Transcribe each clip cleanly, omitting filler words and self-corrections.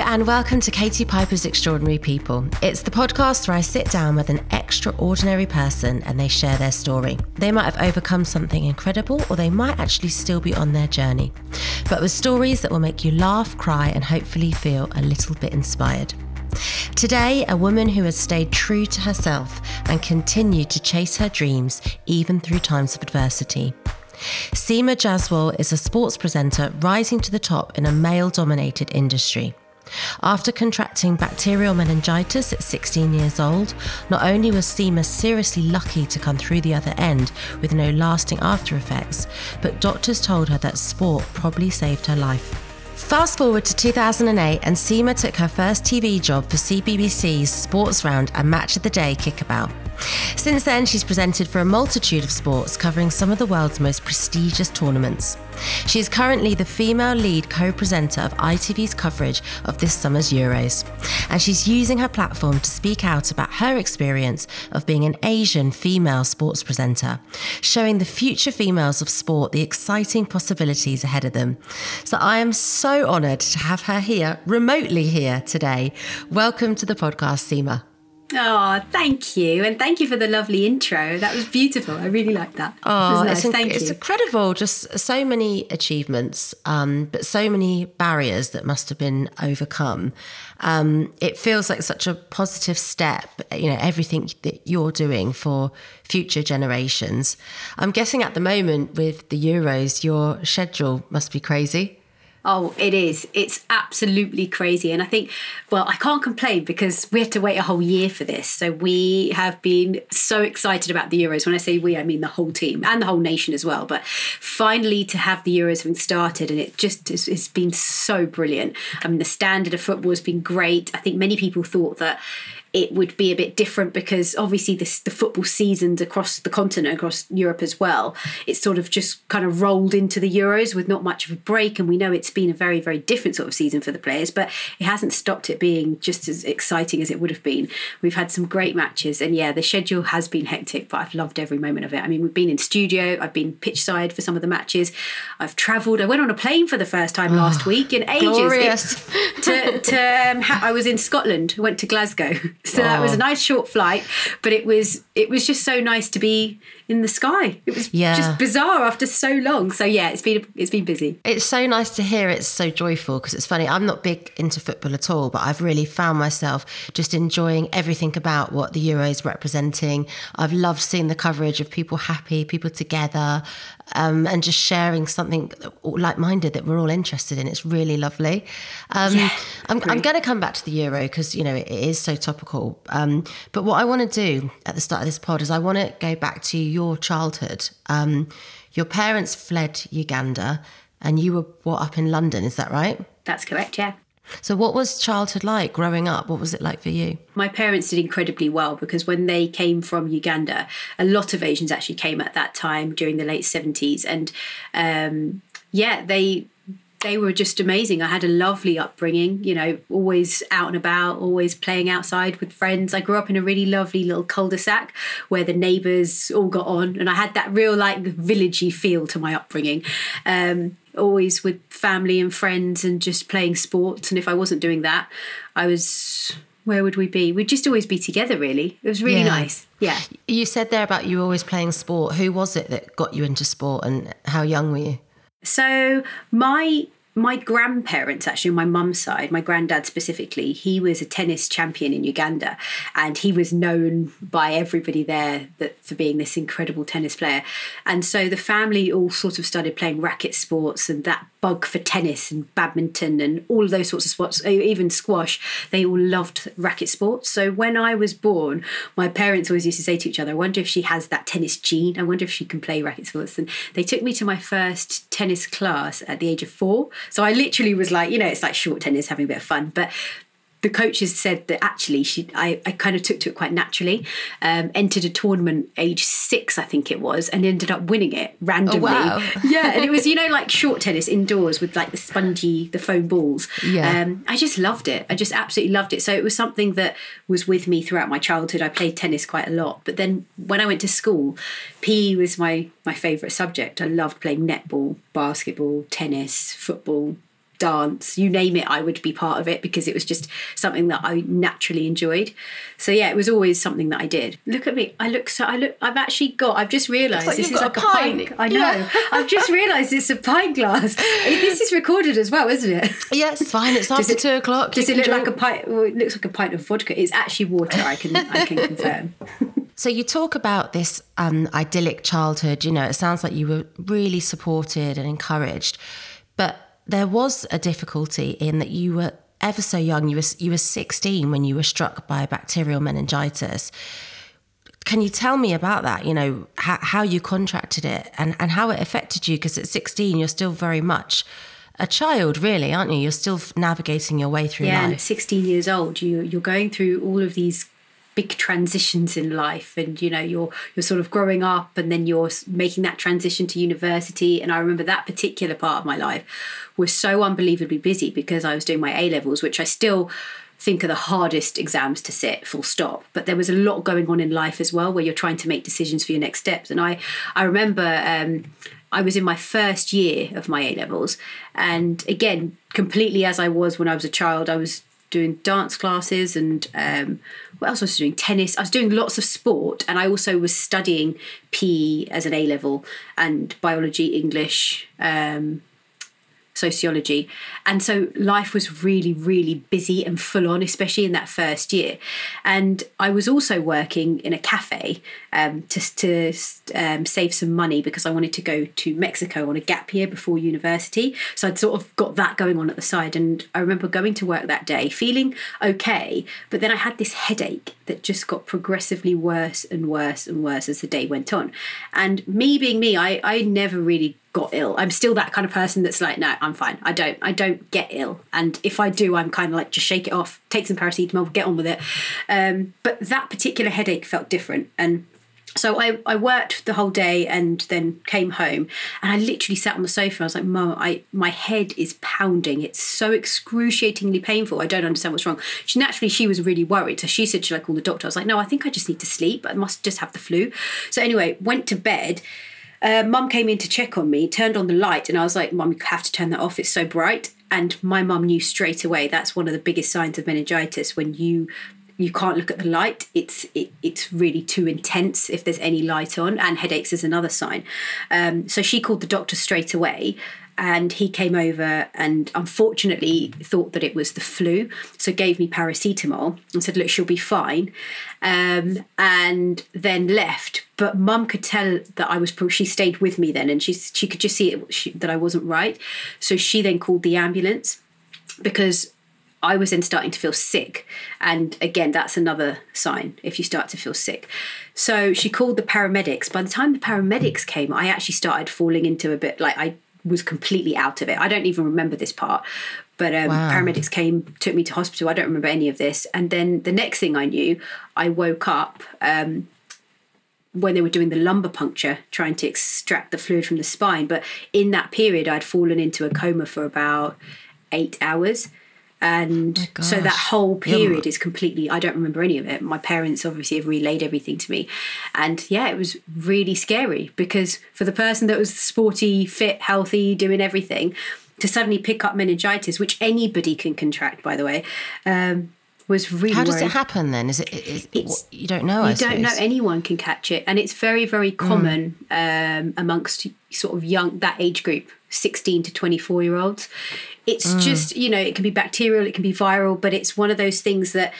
and welcome to Katie Piper's Extraordinary People. It's the podcast where I sit down with an extraordinary person and they share their story. They might have overcome something incredible or they might actually still be on their journey, but with stories that will make you laugh, cry and hopefully feel a little bit inspired. Today, a woman who has stayed true to herself and continued to chase her dreams even through times of adversity. Seema Jaswal is a sports presenter rising to the top in a male-dominated industry. After contracting bacterial meningitis at 16 years old, not only was Seema seriously lucky to come through the other end with no lasting after effects, but doctors told her that sport probably saved her life. Fast forward to 2008 and Seema took her first TV job for CBBC's Sports Round and Match of the Day kickabout. Since then, she's presented for a multitude of sports, covering some of the world's most prestigious tournaments. She is currently the female lead co-presenter of ITV's coverage of this summer's Euros, and she's using her platform to speak out about her experience of being an Asian female sports presenter, showing the future females of sport the exciting possibilities ahead of them. So I am so honoured to have her here, remotely here today. Welcome to the podcast, Seema. Oh, thank you. And thank you for the lovely intro. That was beautiful. I really liked that. Oh, nice. It's incredible. Just so many achievements, but so many barriers that must have been overcome. It feels like such a positive step, everything that you're doing for future generations. I'm guessing at the moment with the Euros, your schedule must be crazy. Oh, it is. It's absolutely crazy. And I think, I can't complain because we had to wait a whole year for this. So we have been so excited about the Euros. When I say we, I mean the whole team and the whole nation as well. But finally to have the Euros having started, and it's been so brilliant. I mean, the standard of football has been great. I think many people thought that it would be a bit different because obviously the football seasons across the continent, across Europe as well, it's sort of just kind of rolled into the Euros with not much of a break. And we know it's been a very, very different sort of season for the players, but it hasn't stopped it being just as exciting as it would have been. We've had some great matches and the schedule has been hectic, but I've loved every moment of it. I mean, we've been in studio, I've been pitch side for some of the matches. I've travelled. I went on a plane for the first time last week in ages. Glorious. I was in Scotland, went to Glasgow. So that was a nice short flight, but it was just so nice to be in the sky. It was just bizarre after so long. So it's been busy. It's so nice to hear it's so joyful because it's funny. I'm not big into football at all, but I've really found myself just enjoying everything about what the Euros representing. I've loved seeing the coverage of people happy, people together, and just sharing something like-minded that we're all interested in. It's really lovely. I'm going to come back to the Euro because, it is so topical. But what I want to do at the start of this pod is I want to go back to your childhood. Your parents fled Uganda and you were brought up in London, is that right? That's correct, yeah. So what was childhood like growing up? What was it like for you? My parents did incredibly well because when they came from Uganda, a lot of Asians actually came at that time during the late 70s. And they were just amazing. I had a lovely upbringing, always out and about, always playing outside with friends. I grew up in a really lovely little cul-de-sac where the neighbours all got on. And I had that real villagey feel to my upbringing. Always with family and friends and just playing sports. And if I wasn't doing that, where would we be? We'd just always be together, really. It was really nice. Yeah. You said there about you always playing sport. Who was it that got you into sport and how young were you? So my grandparents, actually, on my mum's side, my granddad specifically, he was a tennis champion in Uganda and he was known by everybody there for being this incredible tennis player. And so the family all sort of started playing racket sports, and that bug for tennis and badminton and all of those sorts of sports, even squash, they all loved racket sports. So when I was born, my parents always used to say to each other, I wonder if she has that tennis gene. I wonder if she can play racket sports. And they took me to my first tennis class at the age of 4. So I literally was like, it's like short tennis, having a bit of fun. But the coaches said that actually I kind of took to it quite naturally, entered a tournament age 6, I think it was, and ended up winning it randomly. Oh, wow. Yeah, and it was, like short tennis indoors with like the foam balls. Yeah. I just loved it. I just absolutely loved it. So it was something that was with me throughout my childhood. I played tennis quite a lot. But then when I went to school, PE was my favourite subject. I loved playing netball, basketball, tennis, football. dance, you name it, I would be part of it because it was just something that I naturally enjoyed. So yeah, it was always something that I did. Look at me, I've just realised like this is got like a pint. I know. Yeah. I've just realised it's a pint glass. This is recorded as well, isn't it? Yeah, it's fine. It's after 2 o'clock. Does it look like a pint? Well, it looks like a pint of vodka. It's actually water. I can confirm. So you talk about this idyllic childhood. You know, it sounds like you were really supported and encouraged, but there was a difficulty in that you were ever so young. You were 16 when you were struck by bacterial meningitis. Can you tell me about that? You know, how you contracted it and how it affected you? Because at 16, you're still very much a child, really, aren't you? You're still navigating your way through life. Yeah, and 16 years old, you're going through all of these big transitions in life, and you know you're sort of growing up, and then you're making that transition to university. And I remember that particular part of my life was so unbelievably busy because I was doing my A-levels, which I still think are the hardest exams to sit, full stop. But there was a lot going on in life as well, where you're trying to make decisions for your next steps. And I remember I was in my first year of my A-levels, and again, completely as I was when I was a child, I was doing dance classes and what else was I doing? Tennis. I was doing lots of sport, and I also was studying PE as an A-level and biology, English, sociology. And so life was really, really busy and full on, especially in that first year. And I was also working in a cafe to save some money because I wanted to go to Mexico on a gap year before university. So I'd sort of got that going on at the side. And I remember going to work that day feeling okay, but then I had this headache that just got progressively worse and worse and worse as the day went on. And me being me, I never really got ill. I'm still that kind of person that's like, no, I'm fine. I don't get ill. And if I do, I'm kind of like, just shake it off, take some paracetamol, get on with it. But that particular headache felt different. And so I worked the whole day and then came home, and I literally sat on the sofa. I was like, Mum, my head is pounding. It's so excruciatingly painful. I don't understand what's wrong. She was really worried. So she said, should I call the doctor? I was like, no, I think I just need to sleep. I must just have the flu. So anyway, went to bed. Mum came in to check on me, turned on the light, and I was like, Mum, you have to turn that off. It's so bright. And my mum knew straight away. That's one of the biggest signs of meningitis. When you can't look at the light, it's really too intense if there's any light on, and headaches is another sign. So she called the doctor straight away, and he came over and unfortunately thought that it was the flu, so gave me paracetamol and said, look, she'll be fine, and then left. But Mum could tell that she stayed with me then, and she could just see that I wasn't right. So she then called the ambulance because I was then starting to feel sick. And again, that's another sign if you start to feel sick. So she called the paramedics. By the time the paramedics came, I actually started falling into a bit, like I was completely out of it. I don't even remember this part. But wow. Paramedics came, took me to hospital. I don't remember any of this. And then the next thing I knew, I woke up when they were doing the lumbar puncture, trying to extract the fluid from the spine. But in that period, I'd fallen into a coma for about 8 hours. And so that whole period is completely, I don't remember any of it. My parents obviously have relayed everything to me. And yeah, it was really scary because for the person that was sporty, fit, healthy, doing everything, to suddenly pick up meningitis, which anybody can contract, by the way, was really How does it happen then? You don't know, I suppose. You don't know. Anyone can catch it. And it's very, very common amongst sort of that age group, 16 to 24-year-olds. It's just, it can be bacterial, it can be viral, but it's one of those things that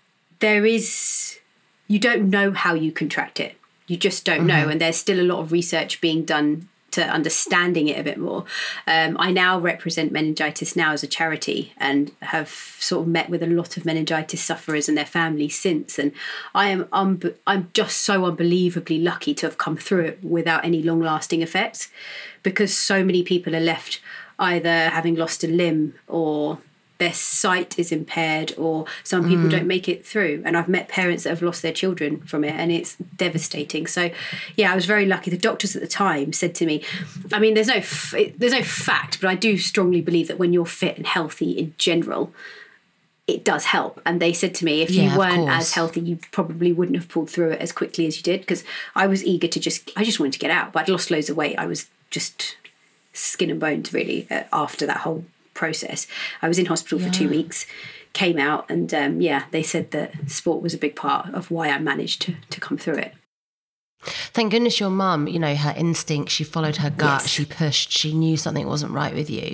you don't know how you contract it. You just don't know. And there's still a lot of research being done to understanding it a bit more. I now represent Meningitis Now as a charity and have sort of met with a lot of meningitis sufferers and their families since. And I'm just so unbelievably lucky to have come through it without any long-lasting effects, because so many people are left either having lost a limb or their sight is impaired, or some people don't make it through. And I've met parents that have lost their children from it, and it's devastating. So, yeah, I was very lucky. The doctors at the time said to me, I mean, there's no fact, but I do strongly believe that when you're fit and healthy in general, it does help. And they said to me, if you weren't as healthy, you probably wouldn't have pulled through it as quickly as you did, because I was eager to I just wanted to get out, but I'd lost loads of weight. I was just skin and bones, really, after that whole process. I was in hospital for 2 weeks, came out, and they said that sport was a big part of why I managed to come through it. Thank goodness your mum, her instinct, she followed her gut, Yes. she pushed, she knew something wasn't right with you.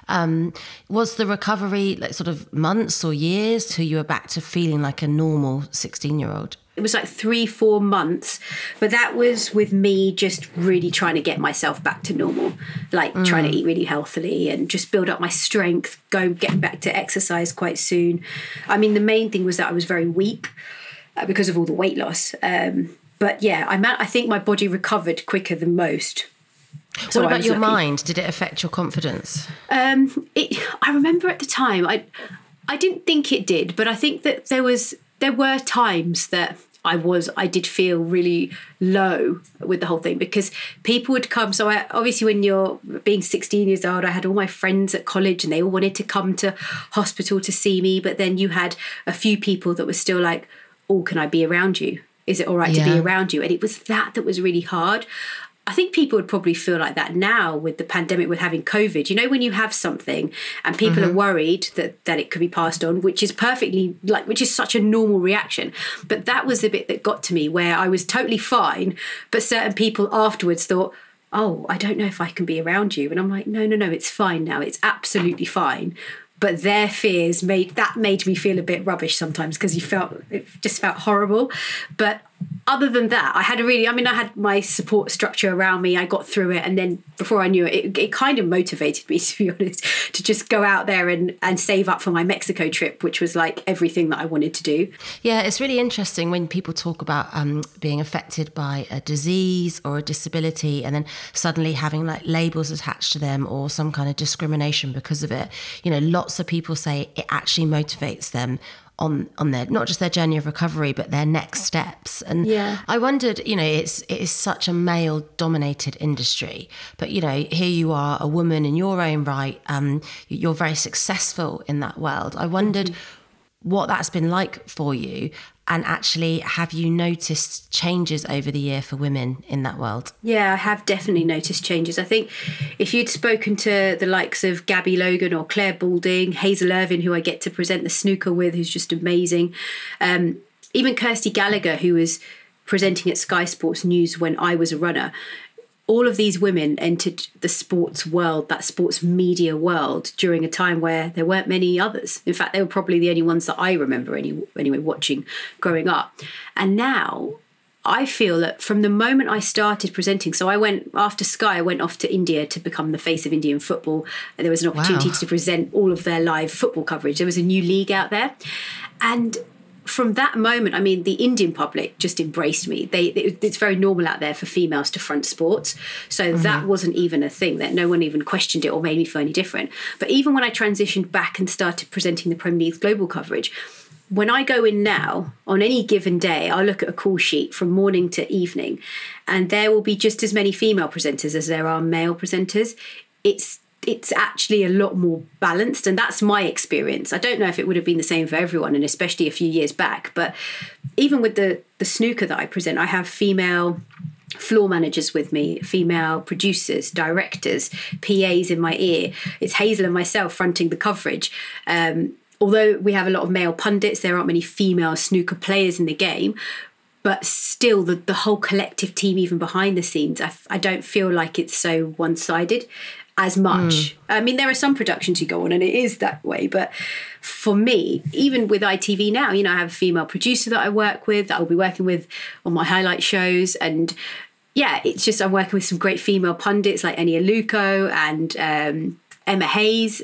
Was the recovery like sort of months or years till you were back to feeling like a normal 16-year-old? It was like 3-4 months, but that was with me just really trying to get myself back to normal, like trying to eat really healthily and just build up my strength, getting back to exercise quite soon. I mean, the main thing was that I was very weak because of all the weight loss. But yeah, I think my body recovered quicker than most. So what about your mind? Did it affect your confidence? I remember at the time, I didn't think it did, but I think that there were times that I did feel really low with the whole thing because people would come. So obviously when you're being 16 years old, I had all my friends at college and they all wanted to come to hospital to see me. But then you had a few people that were still like, oh, can I be around you? Is it all right to be around you? And it was that was really hard. I think people would probably feel like that now with the pandemic, with having COVID. When you have something and people are worried that it could be passed on, which is such a normal reaction. But that was the bit that got to me where I was totally fine. But certain people afterwards thought, oh, I don't know if I can be around you. And I'm like, no, it's fine now. It's absolutely fine. But their fears made me feel a bit rubbish sometimes because it just felt horrible. But other than that, I had my support structure around me. I got through it. And then before I knew it, it kind of motivated me, to be honest, to just go out there and save up for my Mexico trip, which was like everything that I wanted to do. Yeah, it's really interesting when people talk about being affected by a disease or a disability and then suddenly having like labels attached to them or some kind of discrimination because of it. Lots of people say it actually motivates them on their, not just their journey of recovery, but their next steps. And I wondered, it is such a male dominated industry, but, here you are, a woman in your own right. You're very successful in that world. I wondered what that's been like for you. And actually, have you noticed changes over the year for women in that world? Yeah, I have definitely noticed changes. I think if you'd spoken to the likes of Gabby Logan or Claire Balding, Hazel Irvine, who I get to present the snooker with, who's just amazing, even Kirsty Gallagher, who was presenting at Sky Sports News when I was a runner, all of these women entered the sports world, that sports media world, during a time where there weren't many others. In fact, they were probably the only ones that I remember anyway watching growing up. And now I feel that from the moment I started presenting, so after Sky, I went off to India to become the face of Indian football. And there was an opportunity to present all of their live football coverage. There was a new league out there. And from that moment, the Indian public just embraced me. It's very normal out there for females to front sports. So that wasn't even a thing, that no one even questioned it or made me feel any different. But even when I transitioned back and started presenting the Premier League global coverage, when I go in now, on any given day, I'll look at a call sheet from morning to evening, and there will be just as many female presenters as there are male presenters. It's actually a lot more balanced, and that's my experience. I don't know if it would have been the same for everyone, and especially a few years back. But even with the snooker that I present, I have female floor managers with me, female producers, directors, PAs in my ear. It's Hazel and myself fronting the coverage. Although we have a lot of male pundits, there aren't many female snooker players in the game. But still, the whole collective team, even behind the scenes, I don't feel like it's so one-sided as much. There are some productions you go on and it is that way, but for me, even with ITV now, I have a female producer that I work with, that I'll be working with on my highlight shows, and it's just I'm working with some great female pundits like Enia Luco and Emma Hayes.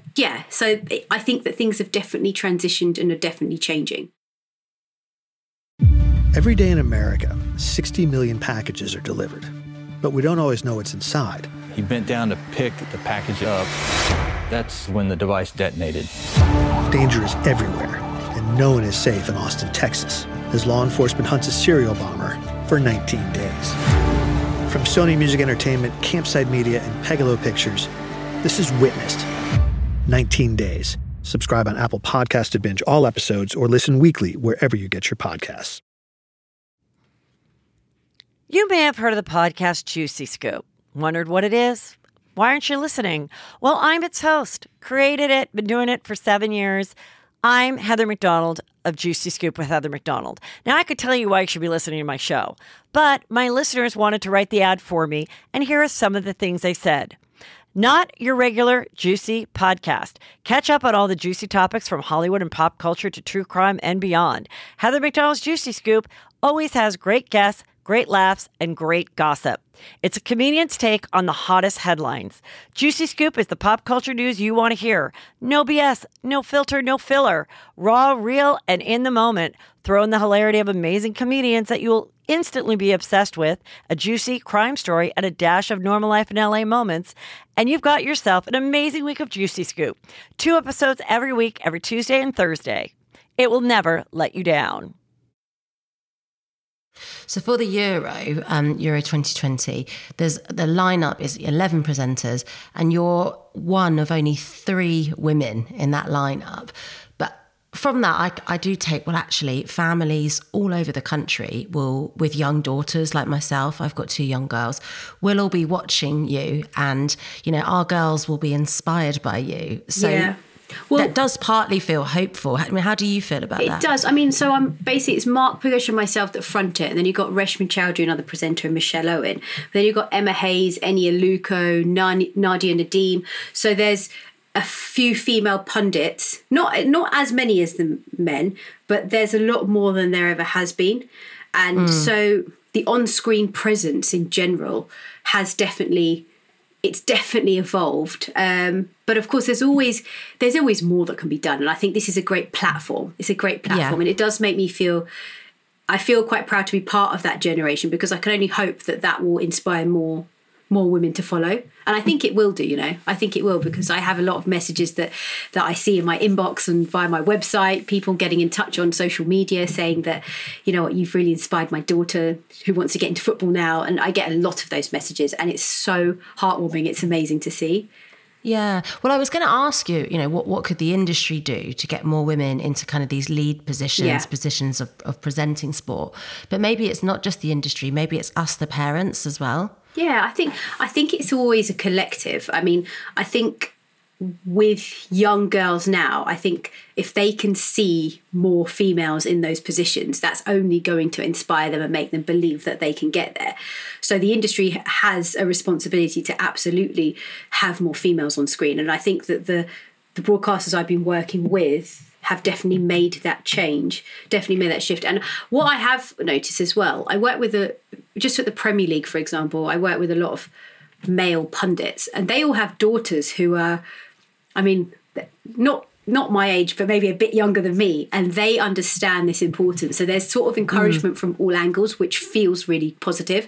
So I think that things have definitely transitioned and are definitely changing. Every day in America, 60 million packages are delivered, but we don't always know what's inside. He bent down to pick the package up. That's when the device detonated. Danger is everywhere, and no one is safe in Austin, Texas, as law enforcement hunts a serial bomber for 19 days. From Sony Music Entertainment, Campside Media, and Pegalo Pictures, this is Witnessed. 19 Days. Subscribe on Apple Podcasts to binge all episodes or listen weekly wherever you get your podcasts. You may have heard of the podcast Juicy Scoop. Wondered what it is? Why aren't you listening? Well, I'm its host, created it, been doing it for 7 years. I'm Heather McDonald of Juicy Scoop with Heather McDonald. Now, I could tell you why you should be listening to my show, but my listeners wanted to write the ad for me, and here are some of the things they said. Not your regular juicy podcast. Catch up on all the juicy topics from Hollywood and pop culture to true crime and beyond. Heather McDonald's Juicy Scoop always has great guests, great laughs, and great gossip. It's a comedian's take on the hottest headlines. Juicy Scoop is the pop culture news you want to hear. No BS, no filter, no filler. Raw, real, and in the moment. Throw in the hilarity of amazing comedians that you'll instantly be obsessed with, a juicy crime story, and a dash of normal life in LA moments, and you've got yourself an amazing week of Juicy Scoop. 2 episodes every week, every Tuesday and Thursday. It will never let you down. So for the Euro 2020, the lineup is 11 presenters, and you're one of only 3 women in that lineup. But from that, I do take, well, actually, families all over the country will, with young daughters like myself, I've got 2 young girls, will all be watching you, and, you know, our girls will be inspired by you. So yeah. Well, that does partly feel hopeful. I mean, how do you feel about that? It does. I mean, so I'm basically, it's Mark Pugash and myself that front it, and then you've got Reshma Chowdhury, another presenter, and Michelle Owen. Then you've got Emma Hayes, Enya Luco, Nadia Nadeem. So there's a few female pundits, not as many as the men, but there's a lot more than there ever has been. And so the on-screen presence in general has definitely evolved. But of course, there's always more that can be done. And I think this is a great platform. It's a great platform. And it does make me I feel quite proud to be part of that generation, because I can only hope that will inspire more women to follow. And I think it will do, you know. I think it will, because I have a lot of messages that I see in my inbox and via my website, people getting in touch on social media saying that, you know what, you've really inspired my daughter who wants to get into football now. And I get a lot of those messages, and it's so heartwarming. It's amazing to see. Yeah. Well, I was going to ask you, you know, what could the industry do to get more women into kind of these lead positions, positions of presenting sport? But maybe it's not just the industry. Maybe it's us, the parents, as well. Yeah, I think it's always a collective. I mean, I think with young girls now, I think if they can see more females in those positions, that's only going to inspire them and make them believe that they can get there. So the industry has a responsibility to absolutely have more females on screen. And I think that the broadcasters I've been working with have definitely made that change, definitely made that shift. And what I have noticed as well, I work with just at the Premier League, for example, I work with a lot of male pundits, and they all have daughters who are, I mean, not my age, but maybe a bit younger than me, and they understand this importance. So there's sort of encouragement from all angles, which feels really positive.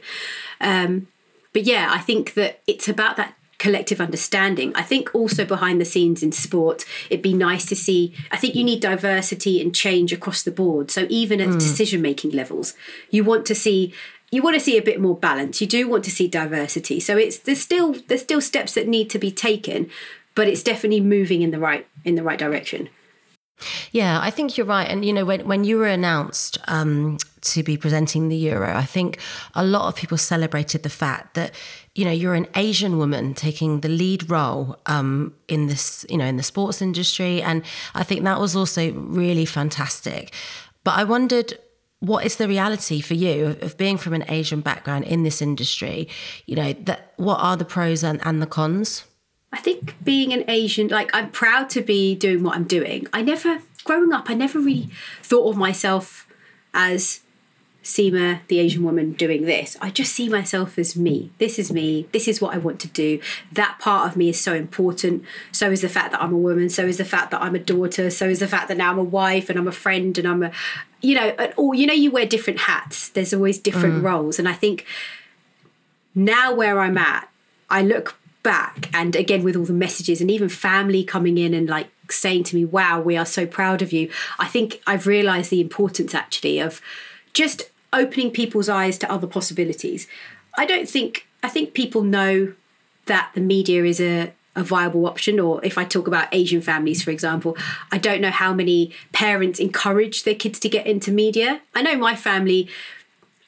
But yeah, I think that it's about that collective understanding. I think also behind the scenes in sport, it'd be nice to see, I think you need diversity and change across the board. So even at decision-making levels, you want to see a bit more balance. You do want to see diversity. So there's still steps that need to be taken, but it's definitely moving in the right direction. Yeah, I think you're right. And, you know, when you were announced to be presenting the Euro, I think a lot of people celebrated the fact that, you know, you're an Asian woman taking the lead role in this, you know, in the sports industry. And I think that was also really fantastic. But I wondered, what is the reality for you of being from an Asian background in this industry? You know, what are the pros and the cons? I think being an Asian, like, I'm proud to be doing what I'm doing. Growing up, I never really thought of myself as Seema, the Asian woman, doing this. I just see myself as me. This is me. This is what I want to do. That part of me is so important. So is the fact that I'm a woman. So is the fact that I'm a daughter. So is the fact that now I'm a wife and I'm a friend and I'm a, you know, or, you know, you wear different hats. There's always different roles. And I think now where I'm at, I look back, and again, with all the messages and even family coming in and like saying to me, wow, we are so proud of you. I think I've realised the importance actually of just opening people's eyes to other possibilities. I think people know that the media is a viable option, or if I talk about Asian families, for example, I don't know how many parents encourage their kids to get into media. I know my family,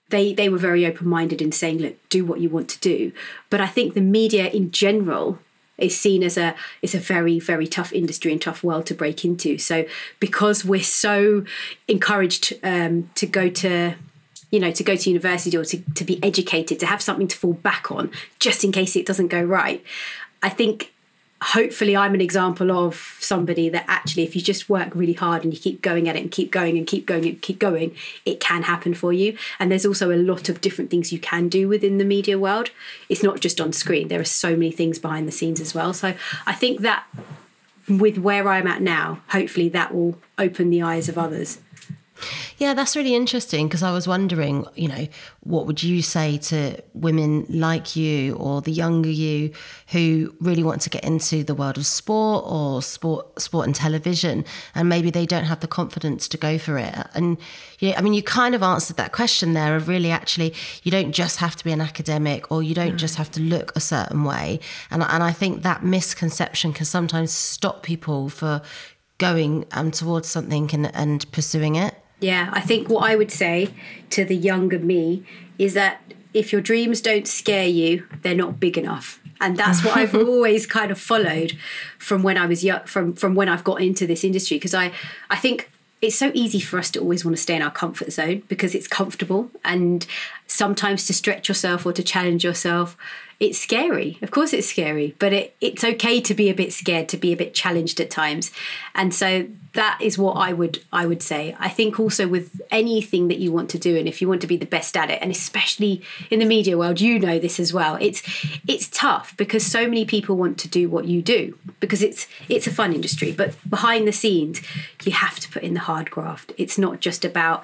they were very open-minded in saying, look, do what you want to do. But I think the media in general is seen as a very, very tough industry and tough world to break into. So because we're so encouraged to go to university or to be educated, to have something to fall back on just in case it doesn't go right, I think hopefully I'm an example of somebody that actually, if you just work really hard and you keep going at it and keep going and keep going and keep going, it can happen for you. And there's also a lot of different things you can do within the media world. It's not just on screen. There are so many things behind the scenes as well. So I think that with where I'm at now, hopefully that will open the eyes of others. Yeah, that's really interesting, because I was wondering, what would you say to women like you or the younger you who really want to get into the world of sport or sport and television, and maybe they don't have the confidence to go for it? And you kind of answered that question there of really actually you don't just have to be an academic, or you don't just have to look a certain way. And I think that misconception can sometimes stop people for going towards something and pursuing it. Yeah, I think what I would say to the younger me is that if your dreams don't scare you, they're not big enough. And that's what I've always kind of followed from when I was young, from when I've got into this industry. Because I think it's so easy for us to always want to stay in our comfort zone because it's comfortable. And sometimes to stretch yourself or to challenge yourself, it's scary. Of course it's scary, but it's okay to be a bit scared, to be a bit challenged at times. And so that is what I would say. I think also with anything that you want to do, and if you want to be the best at it, and especially in the media world, this as well, it's tough because so many people want to do what you do because it's a fun industry. But behind the scenes, you have to put in the hard graft. It's not just about,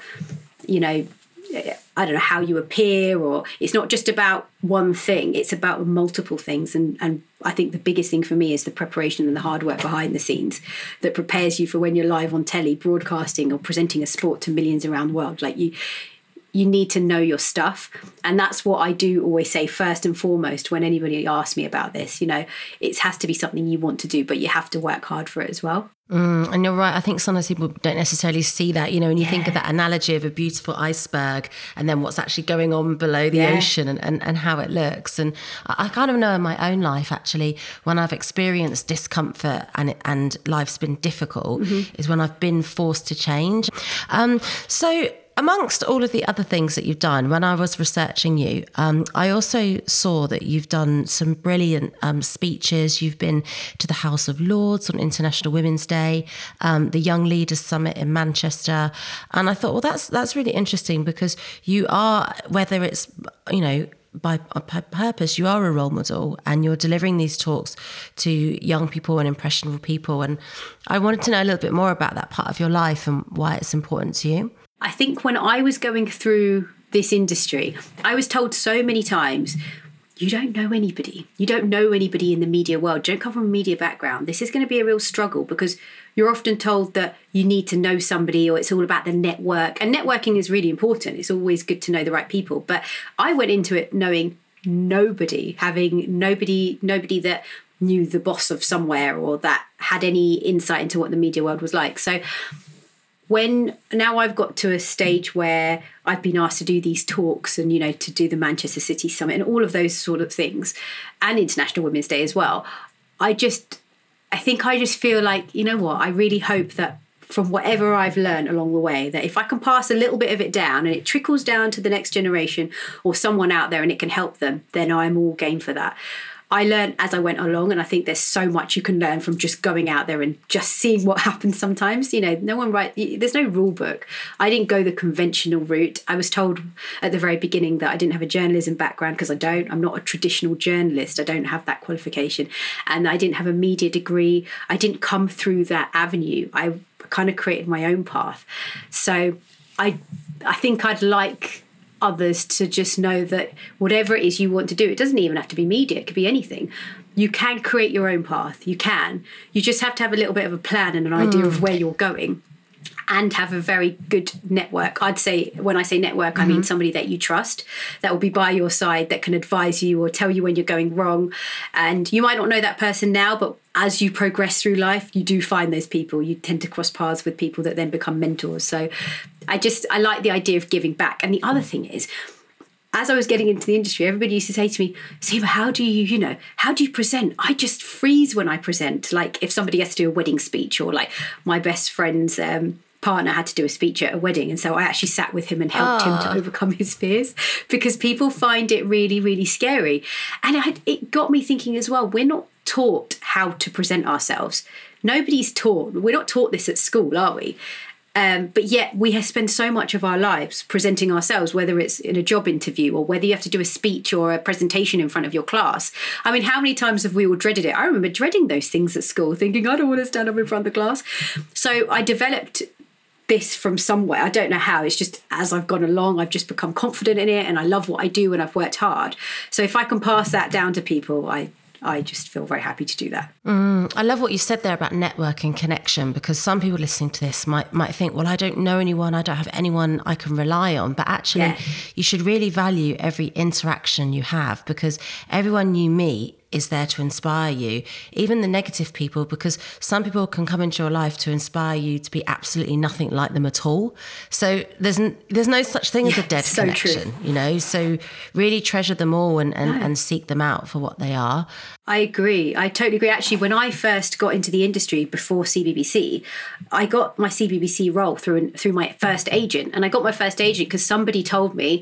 I don't know, how you appear, or it's not just about one thing. It's about multiple things. And I think the biggest thing for me is the preparation and the hard work behind the scenes that prepares you for when you're live on telly, broadcasting or presenting a sport to millions around the world. Like you need to know your stuff. And that's what I do always say first and foremost when anybody asks me about this. It has to be something you want to do, but you have to work hard for it as well. And you're right. I think sometimes people don't necessarily see that, when you think of that analogy of a beautiful iceberg and then what's actually going on below the ocean and how it looks. And I kind of know in my own life, actually, when I've experienced discomfort and life's been difficult, is when I've been forced to change. So amongst all of the other things that you've done, when I was researching you, I also saw that you've done some brilliant speeches. You've been to the House of Lords on International Women's Day, the Young Leaders Summit in Manchester. And I thought, well, that's really interesting because you are, whether it's, by purpose, you are a role model and you're delivering these talks to young people and impressionable people. And I wanted to know a little bit more about that part of your life and why it's important to you. I think when I was going through this industry, I was told so many times, you don't know anybody. You don't know anybody in the media world. You don't come from a media background. This is going to be a real struggle because you're often told that you need to know somebody or it's all about the network. And networking is really important. It's always good to know the right people. But I went into it knowing nobody, having nobody that knew the boss of somewhere or that had any insight into what the media world was like. So when now I've got to a stage where I've been asked to do these talks and, to do the Manchester City Summit and all of those sort of things and International Women's Day as well, I think I just feel like, I really hope that from whatever I've learned along the way, that if I can pass a little bit of it down and it trickles down to the next generation or someone out there and it can help them, then I'm all game for that. I learned as I went along, and I think there's so much you can learn from just going out there and just seeing what happens sometimes. There's no rule book. I didn't go the conventional route. I was told at the very beginning that I didn't have a journalism background because I'm not a traditional journalist. I don't have that qualification. And I didn't have a media degree. I didn't come through that avenue. I kind of created my own path. So I think I'd like others to just know that whatever it is you want to do, it doesn't even have to be media, it could be anything. You can create your own path. You just have to have a little bit of a plan and an idea of where you're going and have a very good network. I'd say when I say network, I mean somebody that you trust, that will be by your side, that can advise you or tell you when you're going wrong. And you might not know that person now, but as you progress through life, you do find those people. You tend to cross paths with people that then become mentors. So I like the idea of giving back. And the other thing is, as I was getting into the industry, everybody used to say to me, Seema, how do you present? I just freeze when I present. Like if somebody has to do a wedding speech, or like my best friend's partner had to do a speech at a wedding, and so I actually sat with him and helped him to overcome his fears, because people find it really, really scary. And it got me thinking as well, we're not taught how to present ourselves. Nobody's taught. We're not taught this at school, are we? But yet we spend so much of our lives presenting ourselves, whether it's in a job interview or whether you have to do a speech or a presentation in front of your class. I mean, how many times have we all dreaded it? I remember dreading those things at school, thinking, I don't want to stand up in front of the class. So I developed this from somewhere. I don't know how. It's just as I've gone along, I've just become confident in it, and I love what I do and I've worked hard. So if I can pass that down to people, I just feel very happy to do that. I love what you said there about networking connection, because some people listening to this might think, well, I don't know anyone, I don't have anyone I can rely on. But actually, you should really value every interaction you have, because everyone you meet is there to inspire you, even the negative people, because some people can come into your life to inspire you to be absolutely nothing like them at all. So there's no such thing as a dead connection, true. So really treasure them all and seek them out for what they are. I agree. I totally agree. Actually, when I first got into the industry before CBBC, I got my CBBC role through my first agent. And I got my first agent because somebody told me,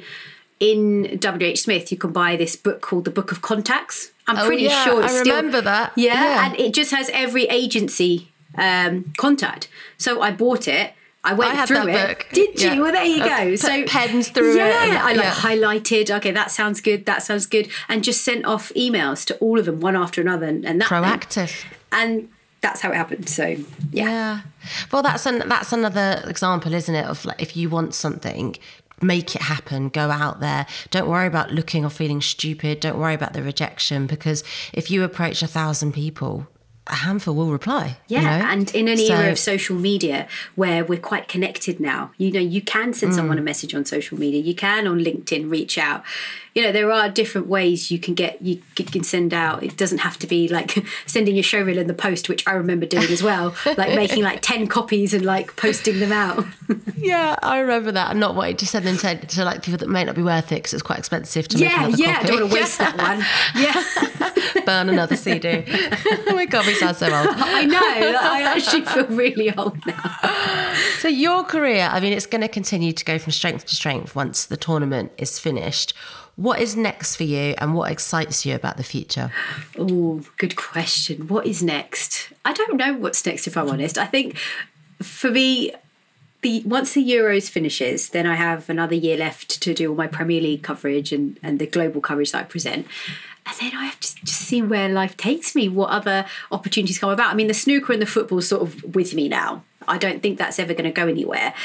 in WH Smith, you can buy this book called The Book of Contacts. I'm pretty sure it's still... I remember that. Yeah, and it just has every agency contact. So I bought it. I went through it. Book. Did you? Yeah. Well, there you go. So pens through it. Yeah, I highlighted. Okay, that sounds good. That sounds good, and just sent off emails to all of them, one after another, and that proactive. And that's how it happened. So yeah. Well, that's another example, isn't it? Of like, if you want something, make it happen. Go out there. Don't worry about looking or feeling stupid. Don't worry about the rejection, because if you approach 1,000 people, a handful will reply. Yeah, and in an era of social media where we're quite connected now, you can send someone a message on social media. You can on LinkedIn reach out. There are different ways you can send out. It doesn't have to be like sending your show reel in the post, which I remember doing as well, like making like 10 copies and like posting them out. Yeah, I remember that. And not wanting to send them to like people that may not be worth it because it's quite expensive to make another copy. I don't want to waste that one. Yeah. Burn another CD. Oh my God, we sound so old. I know. I actually feel really old now. So your career, I mean, it's going to continue to go from strength to strength once the tournament is finished. What is next for you, and what excites you about the future? Oh, good question. What is next? I don't know what's next, if I'm honest. I think for me, once the Euros finishes, then I have another year left to do all my Premier League coverage and the global coverage that I present. And then I have to just see where life takes me, what other opportunities come about. I mean, the snooker and the football is sort of with me now. I don't think that's ever going to go anywhere.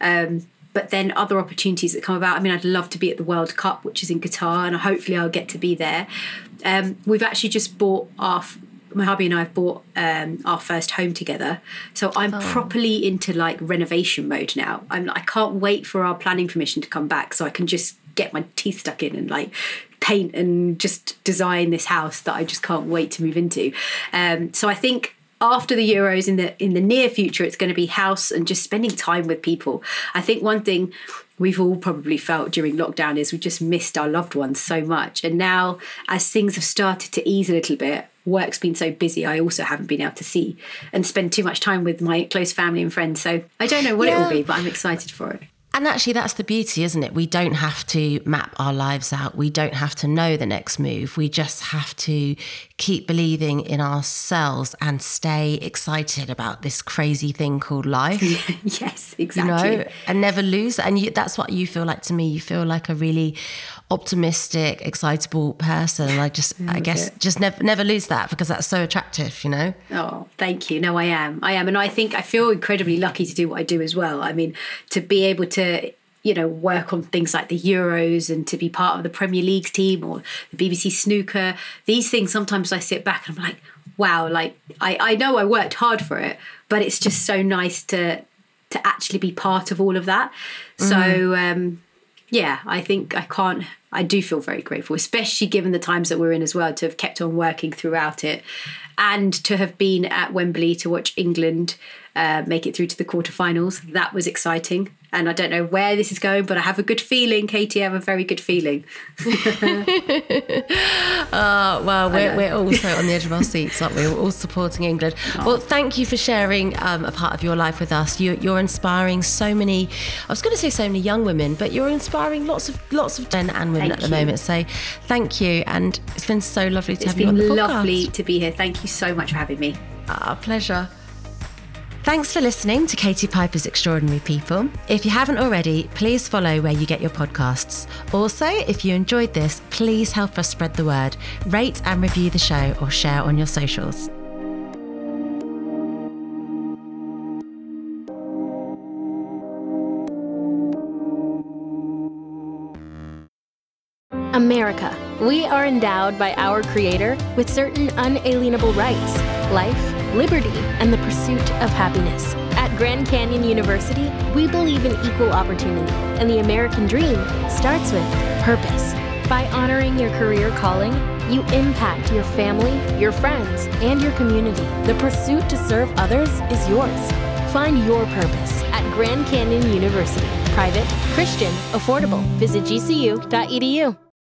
But then other opportunities that come about. I mean, I'd love to be at the World Cup, which is in Qatar, and hopefully I'll get to be there. We've actually just bought my hubby and I have bought our first home together. So I'm properly into like renovation mode now. I can't wait for our planning permission to come back so I can just get my teeth stuck in and like paint and just design this house that I just can't wait to move into. So I think after the Euros in the near future, it's going to be house and just spending time with people. I think one thing we've all probably felt during lockdown is we just missed our loved ones so much. And now as things have started to ease a little bit, work's been so busy, I also haven't been able to see and spend too much time with my close family and friends. So I don't know what it will be, but I'm excited for it. And actually, that's the beauty, isn't it? We don't have to map our lives out. We don't have to know the next move. We just have to keep believing in ourselves and stay excited about this crazy thing called life. Yes, exactly. And never lose. And that's what you feel like to me. You feel like a really optimistic, excitable person. And I guess just never lose that, because that's so attractive, Oh, thank you. No, I am. And I think I feel incredibly lucky to do what I do as well. I mean, to be able to work on things like the Euros and to be part of the Premier League team or the BBC Snooker, these things, sometimes I sit back and I'm like, wow, like I know I worked hard for it, but it's just so nice to actually be part of all of that. So I think I do feel very grateful, especially given the times that we're in as well, to have kept on working throughout it and to have been at Wembley to watch England make it through to the quarterfinals. That was exciting. And I don't know where this is going, but I have a good feeling, Katie. I have a very good feeling. Well, we're also on the edge of our seats, aren't we? We're all supporting England. Well, thank you for sharing a part of your life with us. You're inspiring so many, I was going to say so many young women, but you're inspiring lots of men and women at the moment. So thank you. And it's been so lovely to have you on the podcast. It's been lovely to be here. Thank you so much for having me. Pleasure. Thanks for listening to Katie Piper's Extraordinary People. If you haven't already, please follow where you get your podcasts. Also, if you enjoyed this, please help us spread the word. Rate and review the show or share on your socials. America. We are endowed by our Creator with certain unalienable rights: life, liberty, and the pursuit of happiness. At Grand Canyon University, we believe in equal opportunity, and the American dream starts with purpose. By honoring your career calling, you impact your family, your friends, and your community. The pursuit to serve others is yours. Find your purpose at Grand Canyon University. Private, Christian, affordable. Visit gcu.edu.